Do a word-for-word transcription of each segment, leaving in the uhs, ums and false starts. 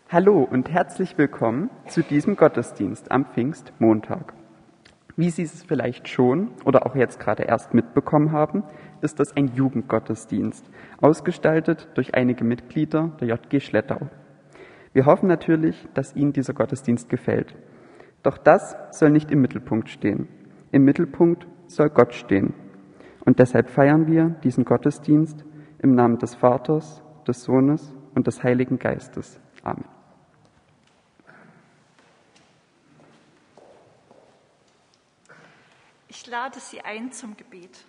Hallo und herzlich willkommen zu diesem Gottesdienst am Pfingstmontag. Wie Sie es vielleicht schon oder auch jetzt gerade erst mitbekommen haben, ist das ein Jugendgottesdienst, ausgestaltet durch einige Mitglieder der J G Schlettau. Wir hoffen natürlich, dass Ihnen dieser Gottesdienst gefällt. Doch das soll nicht im Mittelpunkt stehen. Im Mittelpunkt soll Gott stehen. Und deshalb feiern wir diesen Gottesdienst im Namen des Vaters, des Sohnes und des Heiligen Geistes. Amen. Ich lade Sie ein zum Gebet.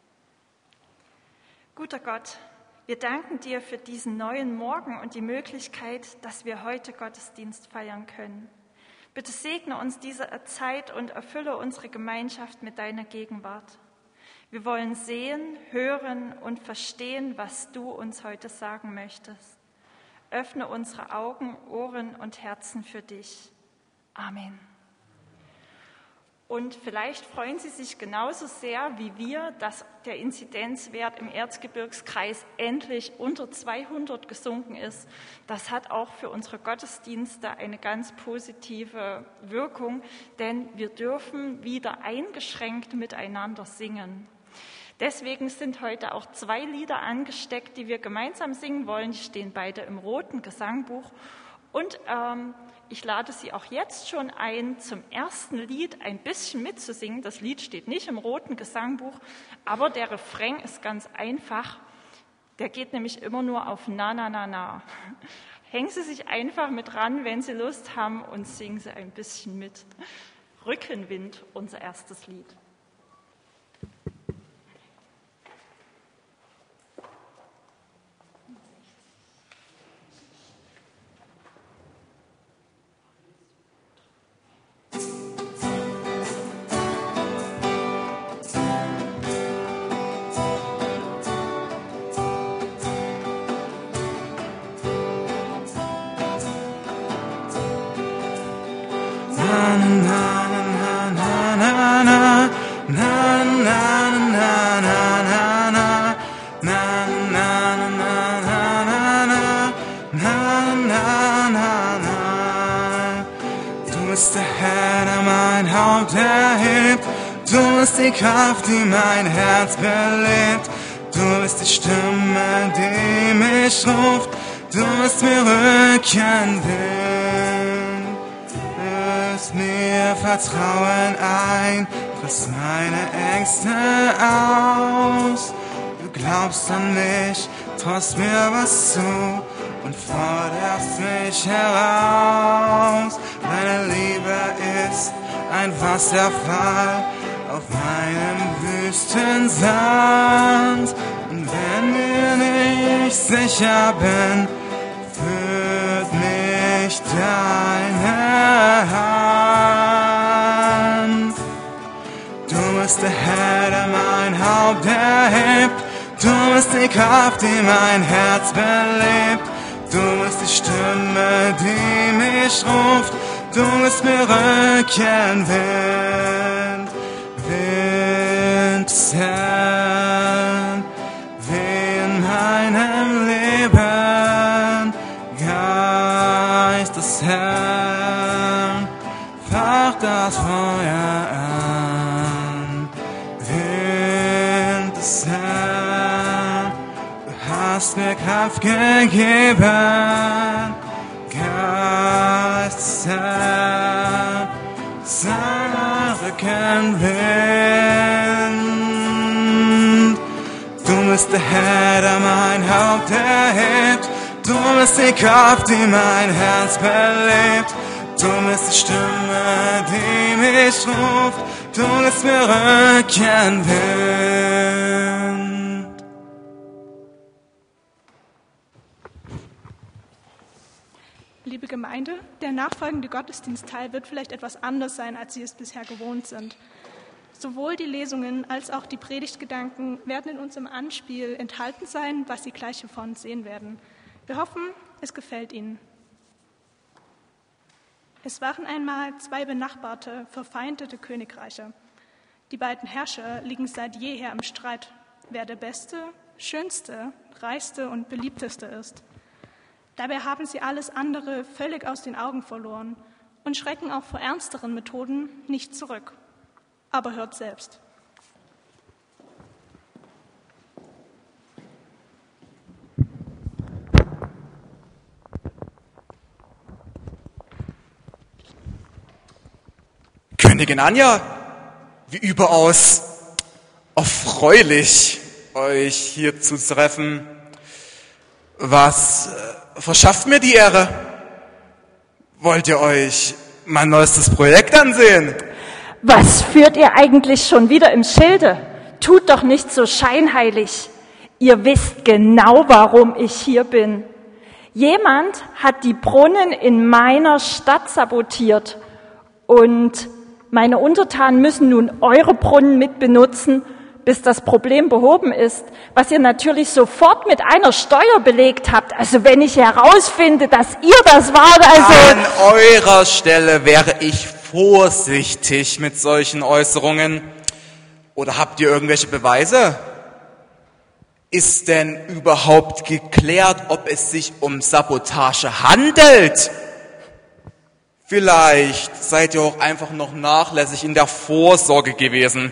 Guter Gott, wir danken dir für diesen neuen Morgen und die Möglichkeit, dass wir heute Gottesdienst feiern können. Bitte segne uns diese Zeit und erfülle unsere Gemeinschaft mit deiner Gegenwart. Wir wollen sehen, hören und verstehen, was du uns heute sagen möchtest. Öffne unsere Augen, Ohren und Herzen für dich. Amen. Und vielleicht freuen Sie sich genauso sehr wie wir, dass der Inzidenzwert im Erzgebirgskreis endlich unter zweihundert gesunken ist. Das hat auch für unsere Gottesdienste eine ganz positive Wirkung, denn wir dürfen wieder eingeschränkt miteinander singen. Deswegen sind heute auch zwei Lieder angesteckt, die wir gemeinsam singen wollen. Die stehen beide im roten Gesangbuch. Und ähm, ich lade Sie auch jetzt schon ein, zum ersten Lied ein bisschen mitzusingen. Das Lied steht nicht im roten Gesangbuch, aber der Refrain ist ganz einfach. Der geht nämlich immer nur auf Na, na, na, na. Hängen Sie sich einfach mit ran, wenn Sie Lust haben, und singen Sie ein bisschen mit. Rückenwind, unser erstes Lied. Die Kraft, die mein Herz belebt. Du bist die Stimme, die mich ruft. Du bist mir Rückenwind. Löst mir Vertrauen ein, friss meine Ängste aus. Du glaubst an mich, traust mir was zu und forderst mich heraus. Deine Liebe ist ein Wasserfall auf meinem Wüstensand. Und wenn mir nicht sicher bin, führt mich deine Hand. Du bist der Herr, der mein Haupt erhebt. Du bist die Kraft, die mein Herz belebt. Du bist die Stimme, die mich ruft. Du bist mir Rückenwind. Wind des Herrn, weh in meinem Leben. Geist des Herrn, fach das Feuer an. Wind des Herrn, du hast mir Kraft gegeben. Geist des Herrn, sein Rückenwind. Du bist der Herr, der mein Haupt erhebt. Du bist die Kraft, die mein Herz belebt. Du bist die Stimme, die mich ruft. Du bist mir Rückenwind. Liebe Gemeinde, der nachfolgende Gottesdienstteil wird vielleicht etwas anders sein, als Sie es bisher gewohnt sind. Sowohl die Lesungen als auch die Predigtgedanken werden in unserem Anspiel enthalten sein, was Sie gleich hier vor uns sehen werden. Wir hoffen, es gefällt Ihnen. Es waren einmal zwei benachbarte, verfeindete Königreiche. Die beiden Herrscher liegen seit jeher im Streit, wer der beste, schönste, reichste und beliebteste ist. Dabei haben sie alles andere völlig aus den Augen verloren und schrecken auch vor ernsteren Methoden nicht zurück. Aber hört selbst. Königin Anja, wie überaus erfreulich, euch hier zu treffen. Was äh, verschafft mir die Ehre? Wollt ihr euch mein neuestes Projekt ansehen? Was führt ihr eigentlich schon wieder im Schilde? Tut doch nicht so scheinheilig. Ihr wisst genau, warum ich hier bin. Jemand hat die Brunnen in meiner Stadt sabotiert und meine Untertanen müssen nun eure Brunnen mit benutzen, bis das Problem behoben ist, was ihr natürlich sofort mit einer Steuer belegt habt. Also wenn ich herausfinde, dass ihr das wart, also... An eurer Stelle wäre ich vorsichtig mit solchen Äußerungen. Oder habt ihr irgendwelche Beweise? Ist denn überhaupt geklärt, ob es sich um Sabotage handelt? Vielleicht seid ihr auch einfach noch nachlässig in der Vorsorge gewesen.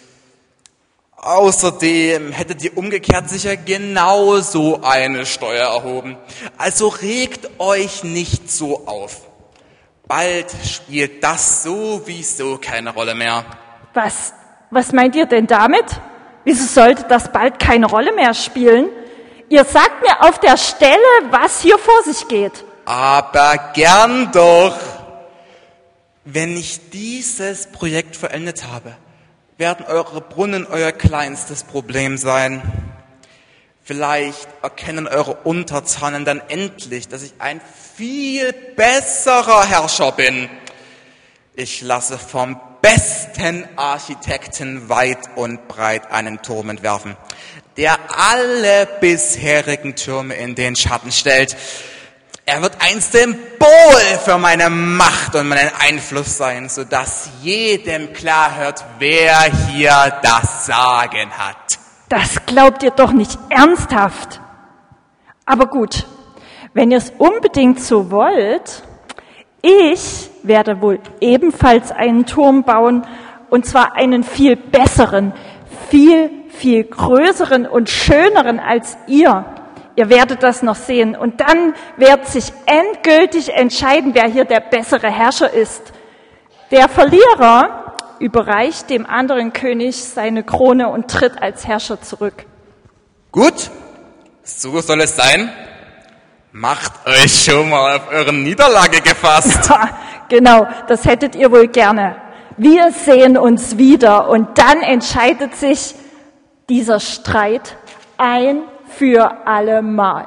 Außerdem hättet ihr umgekehrt sicher genauso eine Steuer erhoben. Also regt euch nicht so auf. Bald spielt das sowieso keine Rolle mehr. Was, was meint ihr denn damit? Wieso sollte das bald keine Rolle mehr spielen? Ihr sagt mir auf der Stelle, was hier vor sich geht. Aber gern doch. Wenn ich dieses Projekt vollendet habe, werden eure Brunnen euer kleinstes Problem sein. Vielleicht erkennen eure Untertanen dann endlich, dass ich ein viel besserer Herrscher bin. Ich lasse vom besten Architekten weit und breit einen Turm entwerfen, der alle bisherigen Türme in den Schatten stellt. Er wird ein Symbol für meine Macht und meinen Einfluss sein, sodass jedem klar wird, wer hier das Sagen hat. Das glaubt ihr doch nicht ernsthaft. Aber gut, wenn ihr es unbedingt so wollt, ich werde wohl ebenfalls einen Turm bauen, und zwar einen viel besseren, viel, viel größeren und schöneren als ihr. Ihr werdet das noch sehen. Und dann wird sich endgültig entscheiden, wer hier der bessere Herrscher ist. Der Verlierer überreicht dem anderen König seine Krone und tritt als Herrscher zurück. Gut, so soll es sein. Macht euch schon mal auf eure Niederlage gefasst. Ja, genau, das hättet ihr wohl gerne. Wir sehen uns wieder und dann entscheidet sich dieser Streit ein für alle Mal.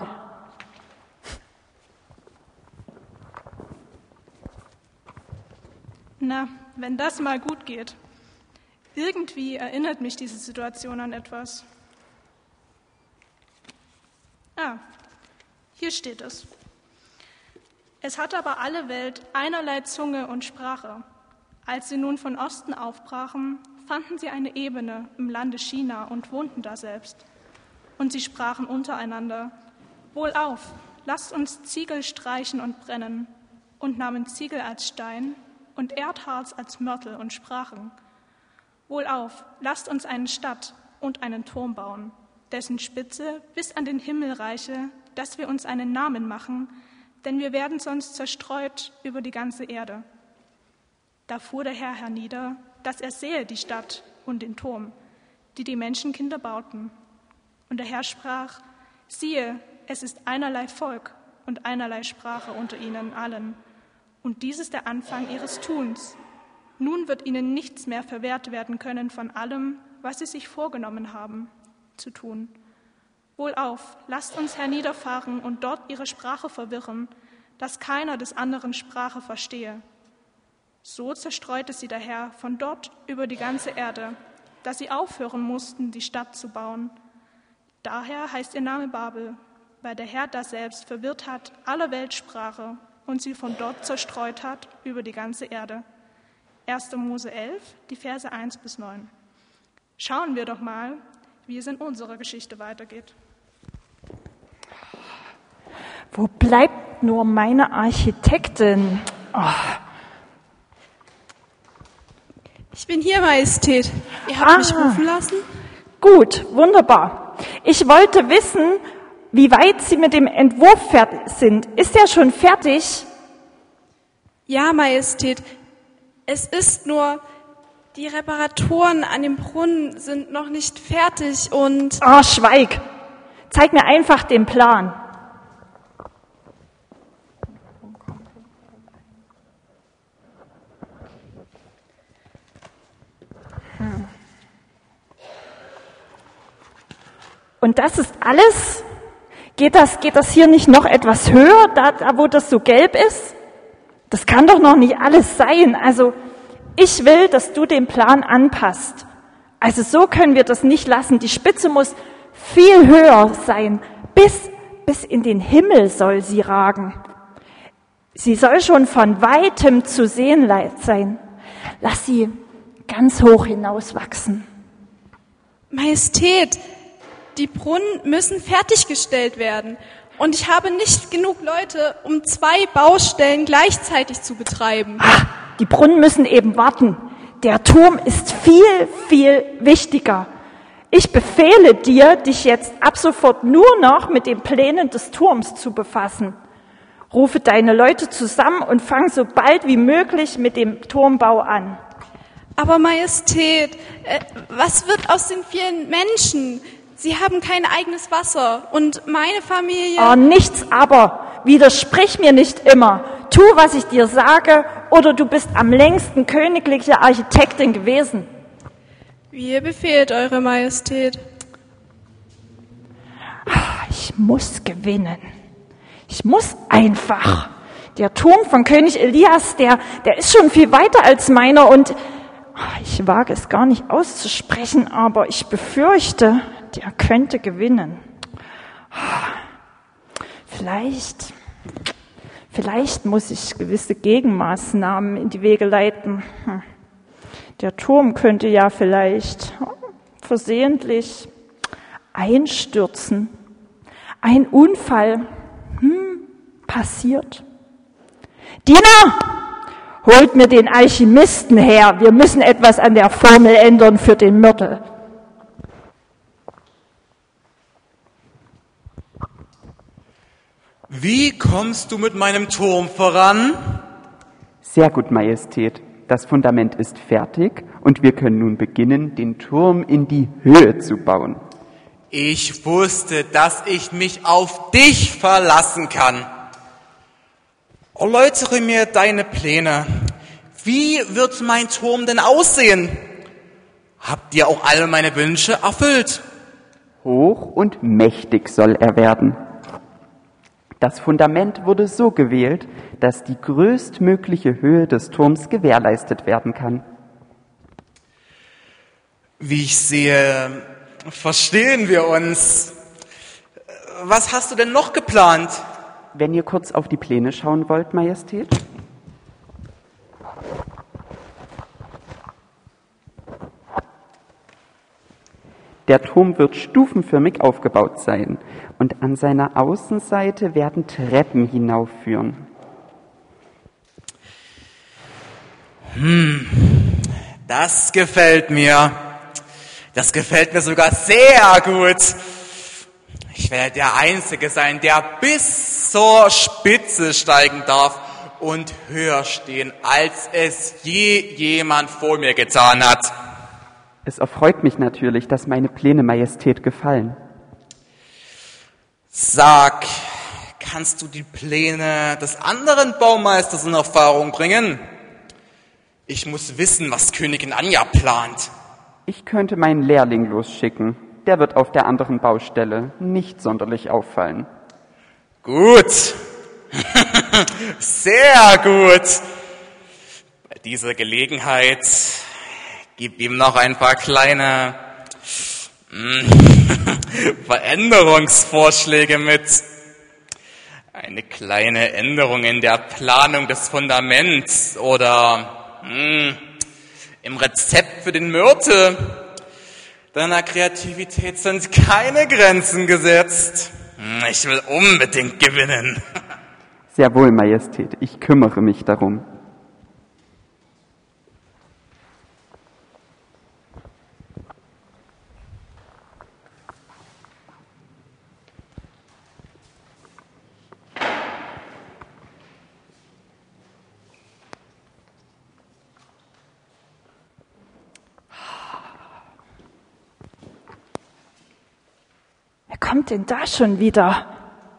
Na, wenn das mal gut geht. Irgendwie erinnert mich diese Situation an etwas. Ah, hier steht es. Es hatte aber alle Welt einerlei Zunge und Sprache. Als sie nun von Osten aufbrachen, fanden sie eine Ebene im Lande China und wohnten da selbst. Und sie sprachen untereinander: Wohlauf, lasst uns Ziegel streichen und brennen, und nahmen Ziegel als Stein und Erdharz als Mörtel und sprachen: Wohlauf, lasst uns eine Stadt und einen Turm bauen, dessen Spitze bis an den Himmel reiche, dass wir uns einen Namen machen, denn wir werden sonst zerstreut über die ganze Erde. Da fuhr der Herr hernieder, dass er sehe die Stadt und den Turm, die die Menschenkinder bauten. Und der Herr sprach: Siehe, es ist einerlei Volk und einerlei Sprache unter ihnen allen. Und dies ist der Anfang ihres Tuns. Nun wird ihnen nichts mehr verwehrt werden können von allem, was sie sich vorgenommen haben zu tun. Wohlauf, lasst uns herniederfahren und dort ihre Sprache verwirren, dass keiner des anderen Sprache verstehe. So zerstreute sie der Herr von dort über die ganze Erde, dass sie aufhören mussten, die Stadt zu bauen. Daher heißt ihr Name Babel, weil der Herr daselbst verwirrt hat alle Weltsprache und sie von dort zerstreut hat über die ganze Erde. erster Mose elf, die Verse eins bis neun. Schauen wir doch mal, wie es in unserer Geschichte weitergeht. Wo bleibt nur meine Architektin? Oh. Ich bin hier, Majestät. Ihr habt Ah. mich rufen lassen? Gut, wunderbar. Ich wollte wissen, wie weit Sie mit dem Entwurf fertig sind. Ist er schon fertig? Ja, Majestät. Es ist nur, die Reparaturen an dem Brunnen sind noch nicht fertig und... Oh, schweig. Zeig mir einfach den Plan. Hm. Und das ist alles? Geht das, geht das hier nicht noch etwas höher, da, da wo das so gelb ist? Das kann doch noch nicht alles sein. Also ich will, dass du den Plan anpasst. Also so können wir das nicht lassen. Die Spitze muss viel höher sein. Bis, bis in den Himmel soll sie ragen. Sie soll schon von weitem zu sehen sein. Lass sie ganz hoch hinauswachsen. Majestät, die Brunnen müssen fertiggestellt werden. Und ich habe nicht genug Leute, um zwei Baustellen gleichzeitig zu betreiben. Ah, die Brunnen müssen eben warten. Der Turm ist viel, viel wichtiger. Ich befehle dir, dich jetzt ab sofort nur noch mit den Plänen des Turms zu befassen. Rufe deine Leute zusammen und fang so bald wie möglich mit dem Turmbau an. Aber Majestät, äh, was wird aus den vielen Menschen? Sie haben kein eigenes Wasser und meine Familie... Oh, nichts aber. Widersprich mir nicht immer. Tu, was ich dir sage, oder du bist am längsten königliche Architektin gewesen. Wie ihr befehlt, Eure Majestät. Ich muss gewinnen. Ich muss einfach. Der Turm von König Elias, der, der ist schon viel weiter als meiner und ich wage es gar nicht auszusprechen, aber ich befürchte, der könnte gewinnen. Vielleicht, vielleicht muss ich gewisse Gegenmaßnahmen in die Wege leiten. Der Turm könnte ja vielleicht versehentlich einstürzen. Ein Unfall hm, passiert. Diener, holt mir den Alchemisten her. Wir müssen etwas an der Formel ändern für den Mörtel. Wie kommst du mit meinem Turm voran? Sehr gut, Majestät. Das Fundament ist fertig und wir können nun beginnen, den Turm in die Höhe zu bauen. Ich wusste, dass ich mich auf dich verlassen kann. Erläutere mir deine Pläne. Wie wird mein Turm denn aussehen? Habt ihr auch alle meine Wünsche erfüllt? Hoch und mächtig soll er werden. Das Fundament wurde so gewählt, dass die größtmögliche Höhe des Turms gewährleistet werden kann. Wie ich sehe, verstehen wir uns. Was hast du denn noch geplant? Wenn ihr kurz auf die Pläne schauen wollt, Majestät. Der Turm wird stufenförmig aufgebaut sein und an seiner Außenseite werden Treppen hinaufführen. Hm, das gefällt mir. Das gefällt mir sogar sehr gut. Ich werde der Einzige sein, der bis zur Spitze steigen darf und höher stehen, als es je jemand vor mir getan hat. Es erfreut mich natürlich, dass meine Pläne Majestät gefallen. Sag, kannst du die Pläne des anderen Baumeisters in Erfahrung bringen? Ich muss wissen, was Königin Anja plant. Ich könnte meinen Lehrling losschicken. Der wird auf der anderen Baustelle nicht sonderlich auffallen. Gut. Sehr gut. Bei dieser Gelegenheit gib ihm noch ein paar kleine Veränderungsvorschläge mit. Eine kleine Änderung in der Planung des Fundaments oder mh, im Rezept für den Myrte. Deiner Kreativität sind keine Grenzen gesetzt. Ich will unbedingt gewinnen. Sehr wohl, Majestät, ich kümmere mich darum. Wer kommt denn da schon wieder?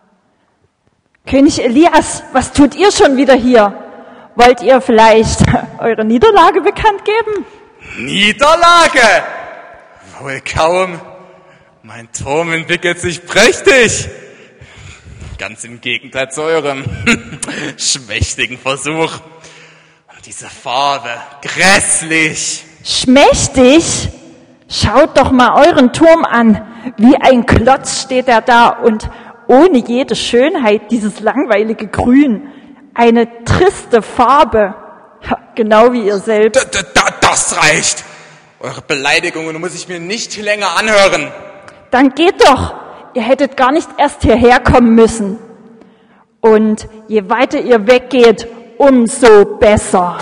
König Elias, was tut ihr schon wieder hier? Wollt ihr vielleicht eure Niederlage bekannt geben? Niederlage? Wohl kaum. Mein Turm entwickelt sich prächtig. Ganz im Gegenteil zu eurem schmächtigen Versuch. Und diese Farbe, grässlich. Schmächtig? Schaut doch mal euren Turm an. Wie ein Klotz steht er da und ohne jede Schönheit dieses langweilige Grün. Eine triste Farbe. Genau wie ihr selbst. Da, da, das reicht. Eure Beleidigungen muss ich mir nicht länger anhören. Dann geht doch. Ihr hättet gar nicht erst hierher kommen müssen. Und je weiter ihr weggeht, umso besser.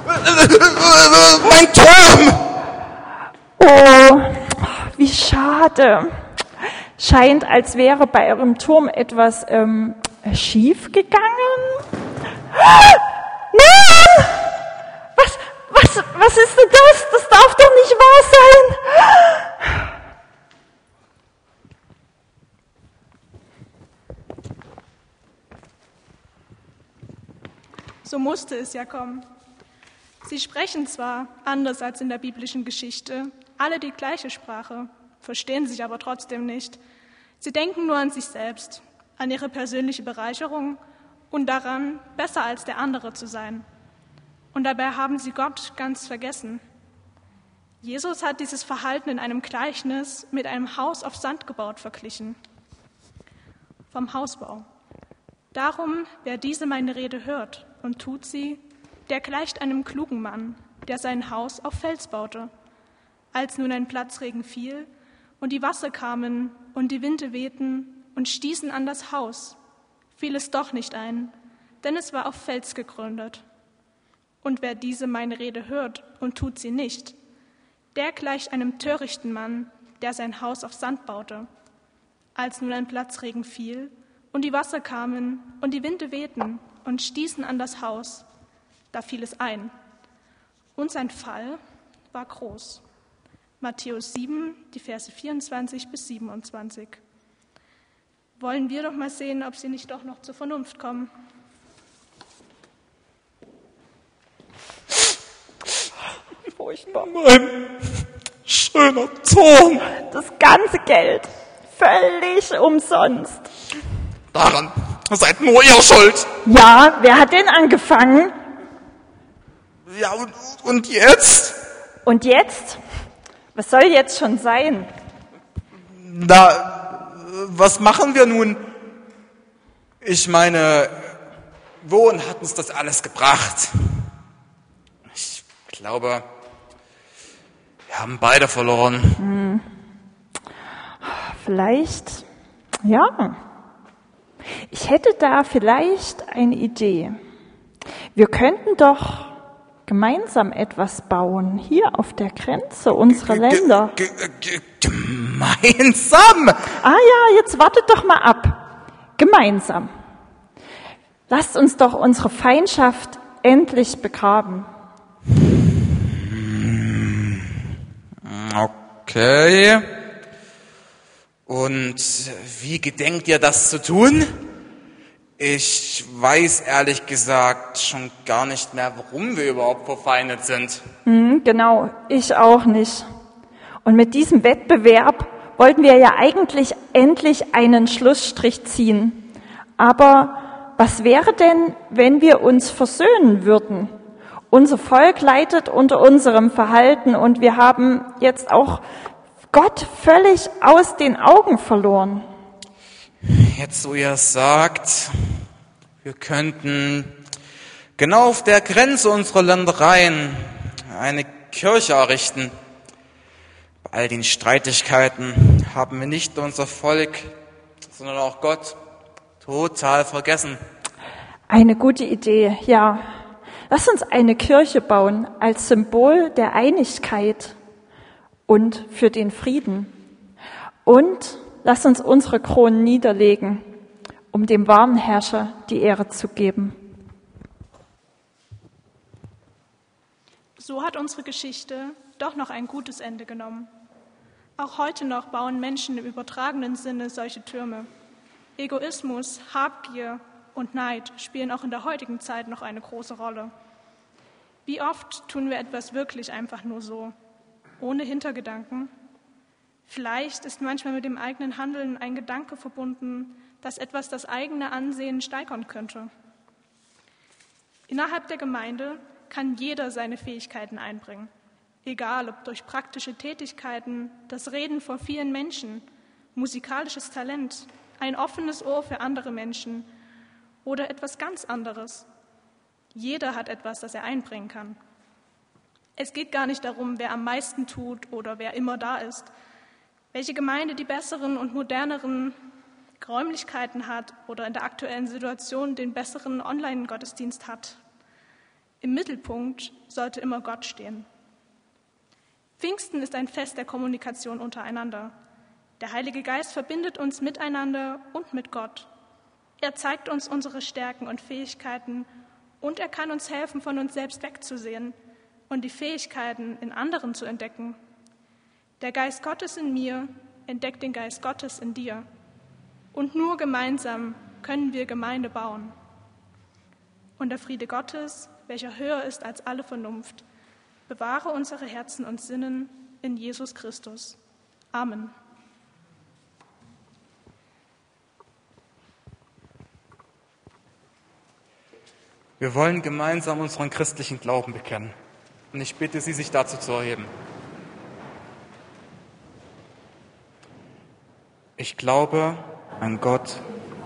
Mein Turm! Oh, wie schade. Scheint, als wäre bei eurem Turm etwas ähm, schief gegangen. Nein! Was, was, was ist denn das? Das darf doch nicht wahr sein. So musste es ja kommen. Sie sprechen zwar, anders als in der biblischen Geschichte, alle die gleiche Sprache, verstehen sich aber trotzdem nicht. Sie denken nur an sich selbst, an ihre persönliche Bereicherung und daran, besser als der andere zu sein. Und dabei haben sie Gott ganz vergessen. Jesus hat dieses Verhalten in einem Gleichnis mit einem Haus auf Sand gebaut verglichen. Vom Hausbau. Darum, wer diese meine Rede hört und tut sie, der gleicht einem klugen Mann, der sein Haus auf Fels baute. Als nun ein Platzregen fiel und die Wasser kamen und die Winde wehten und stießen an das Haus, fiel es doch nicht ein, denn es war auf Fels gegründet. Und wer diese meine Rede hört und tut sie nicht, der gleicht einem törichten Mann, der sein Haus auf Sand baute. Als nun ein Platzregen fiel und die Wasser kamen und die Winde wehten und stießen an das Haus, da fiel es ein. Und sein Fall war groß. Matthäus sieben, die Verse vierundzwanzig bis siebenundzwanzig. Wollen wir doch mal sehen, ob sie nicht doch noch zur Vernunft kommen. Furchtbar. Mein schöner Turm. Das ganze Geld. Völlig umsonst. Daran seid nur ihr schuld. Ja, wer hat denn angefangen? Ja, und, und jetzt? Und jetzt? Was soll jetzt schon sein? Na, was machen wir nun? Ich meine, wohin hat uns das alles gebracht? Ich glaube, wir haben beide verloren. Hm. Vielleicht, ja. Ich hätte da vielleicht eine Idee. Wir könnten doch gemeinsam etwas bauen, hier auf der Grenze unserer Länder. G- g- g- gemeinsam? Ah ja, jetzt wartet doch mal ab. Gemeinsam. Lasst uns doch unsere Feindschaft endlich begraben. Okay. Und wie gedenkt ihr das zu tun? Ich weiß ehrlich gesagt schon gar nicht mehr, warum wir überhaupt verfeindet sind. Hm, genau, ich auch nicht. Und mit diesem Wettbewerb wollten wir ja eigentlich endlich einen Schlussstrich ziehen. Aber was wäre denn, wenn wir uns versöhnen würden? Unser Volk leidet unter unserem Verhalten und wir haben jetzt auch Gott völlig aus den Augen verloren. Jetzt, wo ihr es sagt, wir könnten genau auf der Grenze unserer Ländereien eine Kirche errichten. Bei all den Streitigkeiten haben wir nicht nur unser Volk sondern auch Gott total vergessen. Eine gute Idee, ja. Lass uns eine Kirche bauen als Symbol der Einigkeit und für den Frieden. Und lass uns unsere Kronen niederlegen, um dem wahren Herrscher die Ehre zu geben. So hat unsere Geschichte doch noch ein gutes Ende genommen. Auch heute noch bauen Menschen im übertragenen Sinne solche Türme. Egoismus, Habgier und Neid spielen auch in der heutigen Zeit noch eine große Rolle. Wie oft tun wir etwas wirklich einfach nur so, ohne Hintergedanken? Vielleicht ist manchmal mit dem eigenen Handeln ein Gedanke verbunden, dass etwas das eigene Ansehen steigern könnte. Innerhalb der Gemeinde kann jeder seine Fähigkeiten einbringen, egal ob durch praktische Tätigkeiten, das Reden vor vielen Menschen, musikalisches Talent, ein offenes Ohr für andere Menschen oder etwas ganz anderes. Jeder hat etwas, das er einbringen kann. Es geht gar nicht darum, wer am meisten tut oder wer immer da ist, welche Gemeinde die besseren und moderneren Räumlichkeiten hat oder in der aktuellen Situation den besseren Online-Gottesdienst hat. Im Mittelpunkt sollte immer Gott stehen. Pfingsten ist ein Fest der Kommunikation untereinander. Der Heilige Geist verbindet uns miteinander und mit Gott. Er zeigt uns unsere Stärken und Fähigkeiten und er kann uns helfen, von uns selbst wegzusehen und die Fähigkeiten in anderen zu entdecken. Der Geist Gottes in mir entdeckt den Geist Gottes in dir. Und nur gemeinsam können wir Gemeinde bauen. Und der Friede Gottes, welcher höher ist als alle Vernunft, bewahre unsere Herzen und Sinnen in Jesus Christus. Amen. Wir wollen gemeinsam unseren christlichen Glauben bekennen. Und ich bitte Sie, sich dazu zu erheben. Ich glaube an Gott,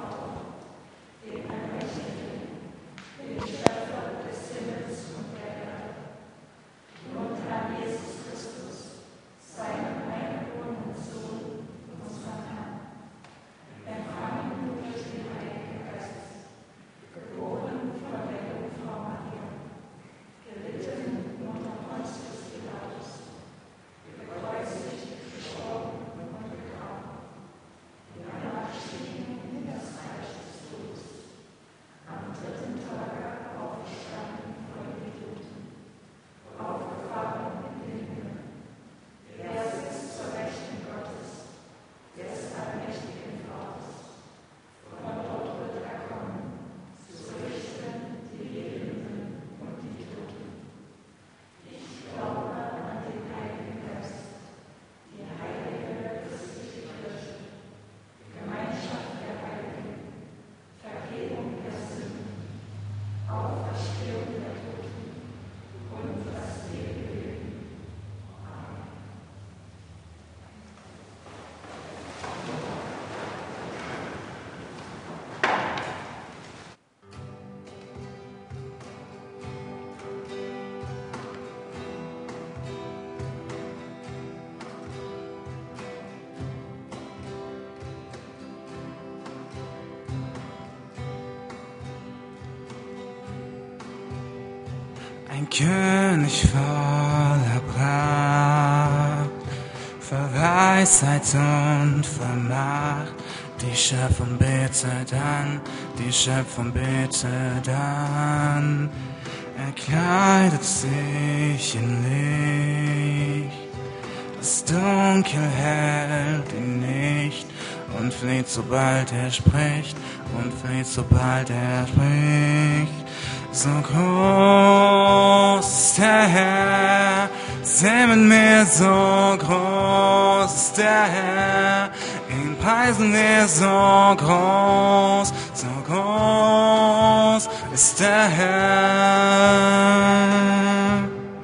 ein König voller Pracht, voll Weisheit und voll Macht. Die Schöpfung betet an, die Schöpfung betet an. Er kleidet sich in Licht, das Dunkel hält ihn nicht und flieht, sobald er spricht, und flieht, sobald er spricht. So groß ist der Herr, singen wir, so groß ist der Herr, ihn preisen wir, so groß, so groß ist der Herr.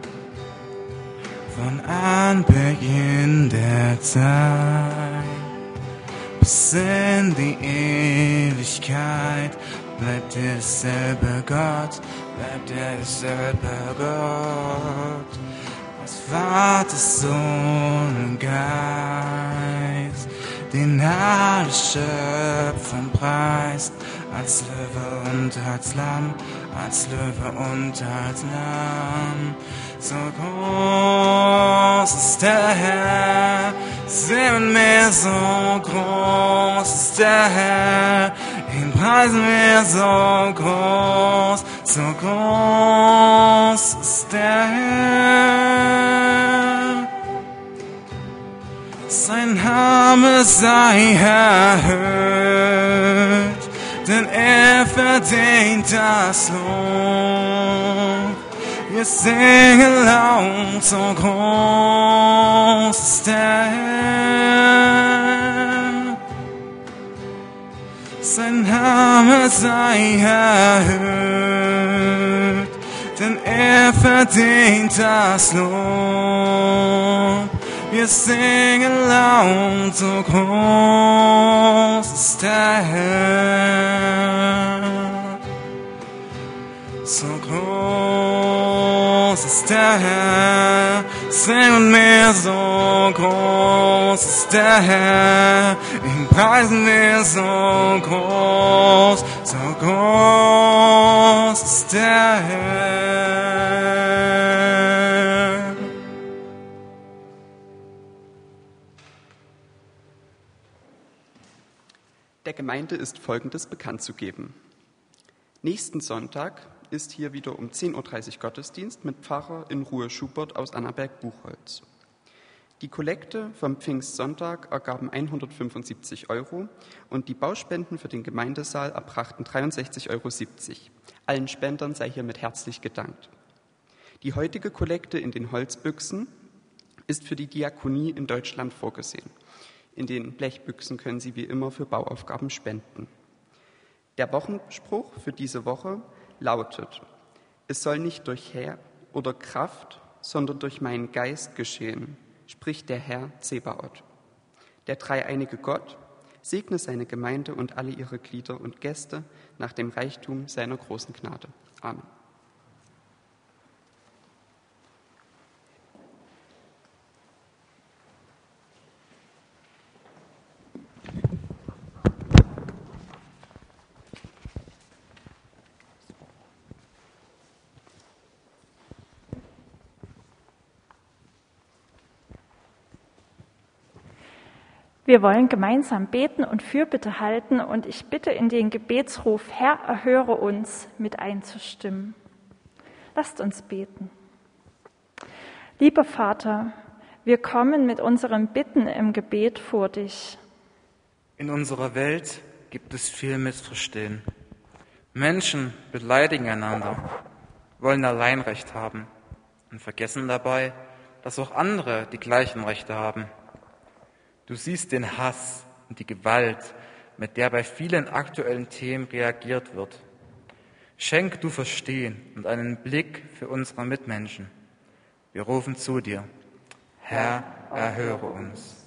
Von Anbeginn der Zeit bis in die Ewigkeit bleibt der selbe Gott, bleibt der selbe Gott. Als Vater, Sohn und Geist, den alle Schöpfung preist, als Löwe und als Lamm, als Löwe und als Lamm. So groß ist der Herr, singen wir, so groß ist der Herr, ihn preisen wir, so groß, so groß ist der Herr. Sein Name sei erhöht, denn er verdient das Lob. Wir singen laut, so groß ist der Herr. Sein Name sei erhöht, denn er verdient das Lob. Wir singen laut, so groß ist der Herr. So groß ist der Herr, singen wir, so groß ist der Herr, ihn preisen wir, so groß, so groß ist der Herr. Der Gemeinde ist Folgendes bekannt zu geben. Nächsten Sonntag ist hier wieder um zehn Uhr dreißig Gottesdienst mit Pfarrer in Ruhe Schubert aus Annaberg-Buchholz. Die Kollekte vom Pfingstsonntag ergaben hundertfünfundsiebzig Euro und die Bauspenden für den Gemeindesaal erbrachten dreiundsechzig Euro siebzig. Allen Spendern sei hiermit herzlich gedankt. Die heutige Kollekte in den Holzbüchsen ist für die Diakonie in Deutschland vorgesehen. In den Blechbüchsen können Sie wie immer für Bauaufgaben spenden. Der Wochenspruch für diese Woche lautet: Es soll nicht durch Heer oder Kraft, sondern durch meinen Geist geschehen, spricht der Herr Zebaoth. Der dreieinige Gott segne seine Gemeinde und alle ihre Glieder und Gäste nach dem Reichtum seiner großen Gnade. Amen. Wir wollen gemeinsam beten und Fürbitte halten und ich bitte in den Gebetsruf, Herr, erhöre uns, mit einzustimmen. Lasst uns beten. Lieber Vater, wir kommen mit unseren Bitten im Gebet vor dich. In unserer Welt gibt es viel Missverstehen. Menschen beleidigen einander, wollen Alleinrecht haben und vergessen dabei, dass auch andere die gleichen Rechte haben. Du siehst den Hass und die Gewalt, mit der bei vielen aktuellen Themen reagiert wird. Schenk du Verstehen und einen Blick für unsere Mitmenschen. Wir rufen zu dir. Herr, erhöre uns.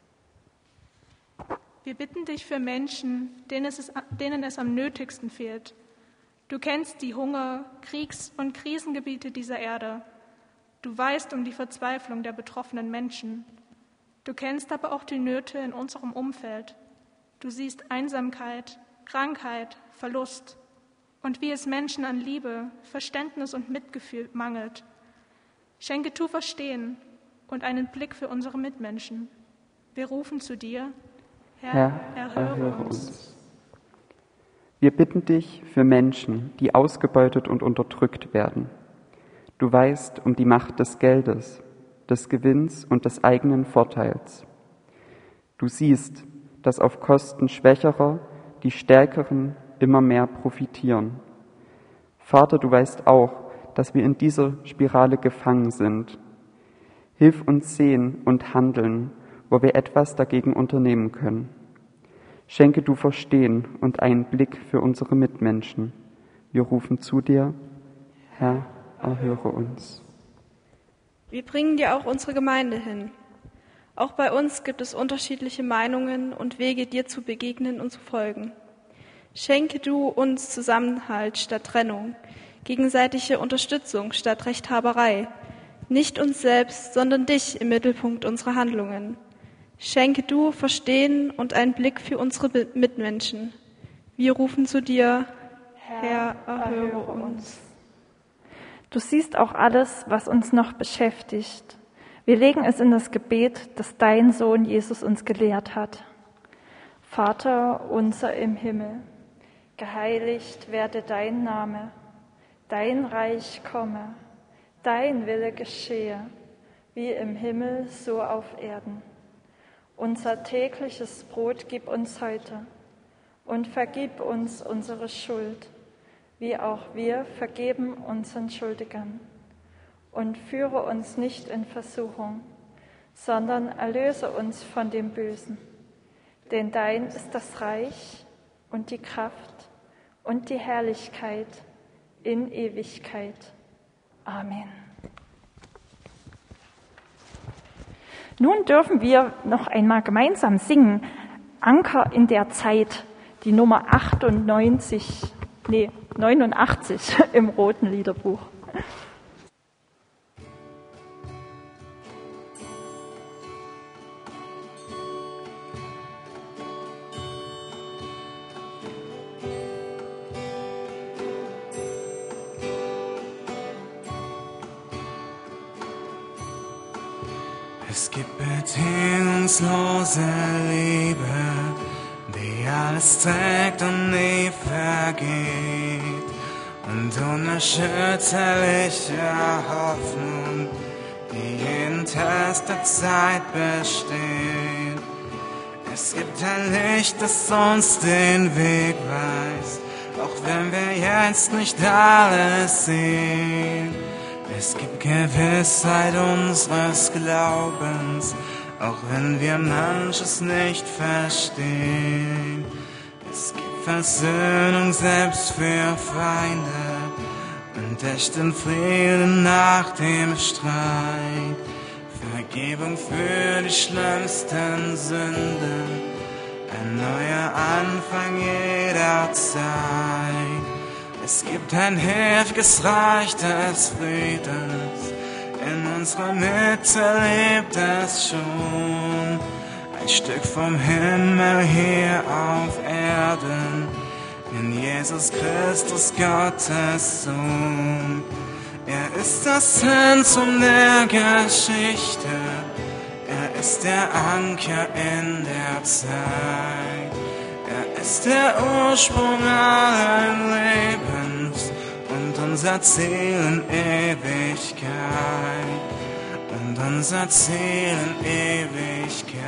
Wir bitten dich für Menschen, denen es, denen es am nötigsten fehlt. Du kennst die Hunger-, Kriegs- und Krisengebiete dieser Erde. Du weißt um die Verzweiflung der betroffenen Menschen. Du kennst aber auch die Nöte in unserem Umfeld. Du siehst Einsamkeit, Krankheit, Verlust und wie es Menschen an Liebe, Verständnis und Mitgefühl mangelt. Schenke du Verstehen und einen Blick für unsere Mitmenschen. Wir rufen zu dir, Herr, Herr erhöre, erhöre uns. uns. Wir bitten dich für Menschen, die ausgebeutet und unterdrückt werden. Du weißt um die Macht des Geldes, des Gewinns und des eigenen Vorteils. Du siehst, dass auf Kosten Schwächerer die Stärkeren immer mehr profitieren. Vater, du weißt auch, dass wir in dieser Spirale gefangen sind. Hilf uns sehen und handeln, wo wir etwas dagegen unternehmen können. Schenke du Verstehen und einen Blick für unsere Mitmenschen. Wir rufen zu dir, Herr, erhöre uns. Wir bringen dir auch unsere Gemeinde hin. Auch bei uns gibt es unterschiedliche Meinungen und Wege, dir zu begegnen und zu folgen. Schenke du uns Zusammenhalt statt Trennung, gegenseitige Unterstützung statt Rechthaberei, nicht uns selbst, sondern dich im Mittelpunkt unserer Handlungen. Schenke du Verstehen und einen Blick für unsere Mitmenschen. Wir rufen zu dir, Herr, erhöre uns. Du siehst auch alles, was uns noch beschäftigt. Wir legen es in das Gebet, das dein Sohn Jesus uns gelehrt hat. Vater unser im Himmel, geheiligt werde dein Name, dein Reich komme, dein Wille geschehe, wie im Himmel, so auf Erden. Unser tägliches Brot gib uns heute und vergib uns unsere Schuld, wie auch wir vergeben unseren Schuldigern. Und führe uns nicht in Versuchung, sondern erlöse uns von dem Bösen. Denn dein ist das Reich und die Kraft und die Herrlichkeit in Ewigkeit. Amen. Nun dürfen wir noch einmal gemeinsam singen, Anker in der Zeit, die Nummer achtundneunzig, nee, neunundachtzig im Roten Liederbuch. Es gibt bedingungslose Liebe, die alles trägt und nie vergeht, und unerschütterliche Hoffnung, die jeden Test der Zeit besteht. Es gibt ein Licht, das uns den Weg weist, auch wenn wir jetzt nicht alles sehen. Es gibt Gewissheit unseres Glaubens, auch wenn wir manches nicht verstehen. Es gibt Versöhnung selbst für Feinde und echten Frieden nach dem Streit. Vergebung für die schlimmsten Sünden, ein neuer Anfang jederzeit. Es gibt ein ewiges Reich des Friedens, in unserer Mitte lebt es schon. Ein Stück vom Himmel hier auf Erden, in Jesus Christus, Gottes Sohn. Er ist das Zentrum der Geschichte, er ist der Anker in der Zeit. Er ist der Ursprung allen Lebens und unser Ziel in Ewigkeit. Und unser Ziel in Ewigkeit.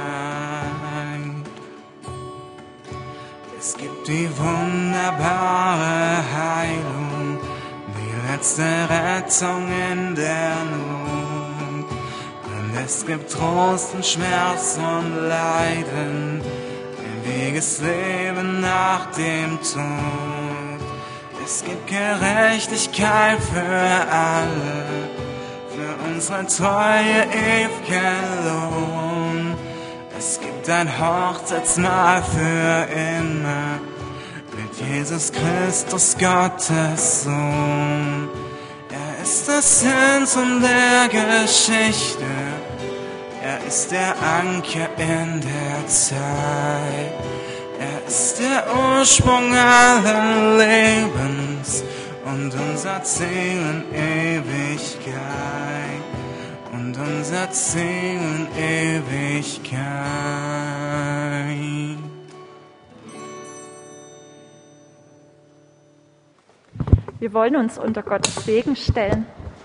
Es gibt die wunderbare Heilung, die letzte Rettung in der Not. Und es gibt Trost und Schmerz und Leiden, ewiges Leben nach dem Tod. Es gibt Gerechtigkeit für alle, für unsere treue ewige Lohn. Es gibt ein Hochzeitsmahl für immer, mit Jesus Christus, Gottes Sohn. Er ist das Zentrum der Geschichte, er ist der Anker in der Zeit. Er ist der Ursprung allen Lebens und unser Ziel in Ewigkeit. Und unser Ziel in Ewigkeit. Wir wollen uns unter Gottes Segen stellen.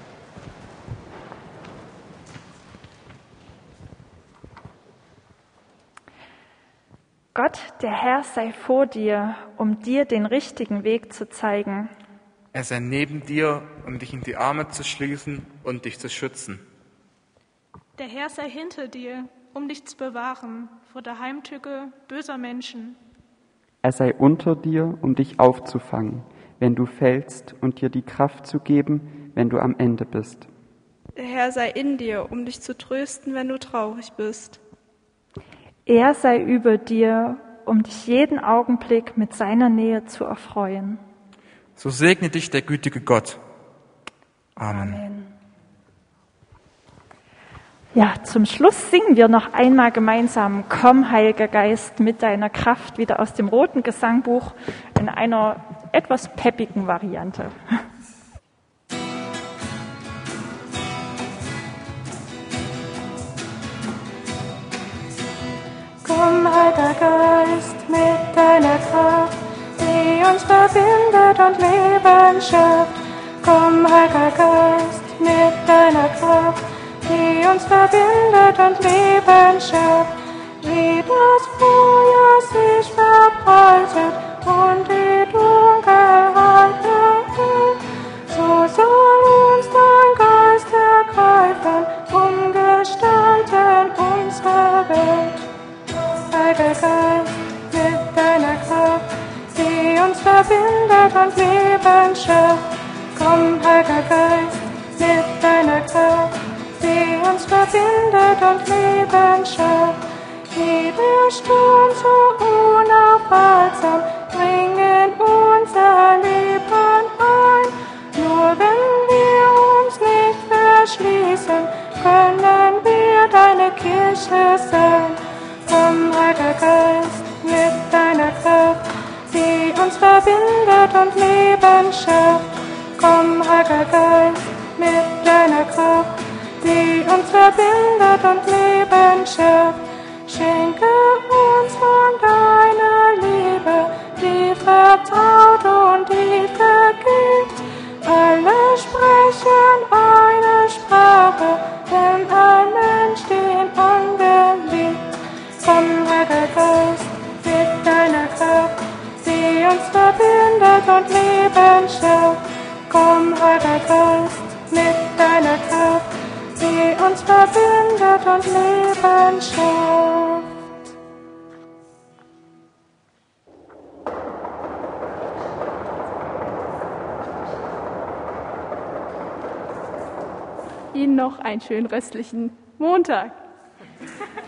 Gott, der Herr, sei vor dir, um dir den richtigen Weg zu zeigen. Er sei neben dir, um dich in die Arme zu schließen und dich zu schützen. Der Herr sei hinter dir, um dich zu bewahren vor der Heimtücke böser Menschen. Er sei unter dir, um dich aufzufangen, wenn du fällst, und dir die Kraft zu geben, wenn du am Ende bist. Der Herr sei in dir, um dich zu trösten, wenn du traurig bist. Er sei über dir, um dich jeden Augenblick mit seiner Nähe zu erfreuen. So segne dich der gütige Gott. Amen. Amen. Ja, zum Schluss singen wir noch einmal gemeinsam Komm, Heiliger Geist, mit deiner Kraft, wieder aus dem Roten Gesangbuch in einer etwas peppigen Variante. Komm, Heiliger Geist, mit deiner Kraft, die uns verbindet und Leben schafft. Komm, Heiliger Geist, mit deiner Kraft, die uns verbindet und Leben schafft. Wie das Feuer sich verbreitet und die Dunkelheit erhält, so soll uns dein Geist ergreifen, umgestalten unsere Welt. Heiliger Geist, mit deiner Kraft, die uns verbindet und Leben schafft. Komm, Heiliger Geist, mit deiner Kraft, die uns verbindet und Leben schafft. Wie der Sturm so unaufhaltsam dringt in unser Leben ein. Nur wenn wir uns nicht verschließen, können wir deine Kirche sein. Komm, Heiliger Geist, mit deiner Kraft, die uns verbindet und Leben schafft. Komm, Heiliger Geist, mit deiner Kraft, die uns verbindet und Leben schafft. Schenke uns von deiner Liebe, die vertraut und die vergibt. Alle sprechen eine Sprache, denn ein Mensch den anderen liebt. Komm, Heiliger Geist, mit deiner Kraft, die uns verbindet und Leben schafft. Komm, Heiliger Geist, mit deiner Kraft, die uns verbindet und Leben schafft. Ihnen noch einen schönen restlichen Montag.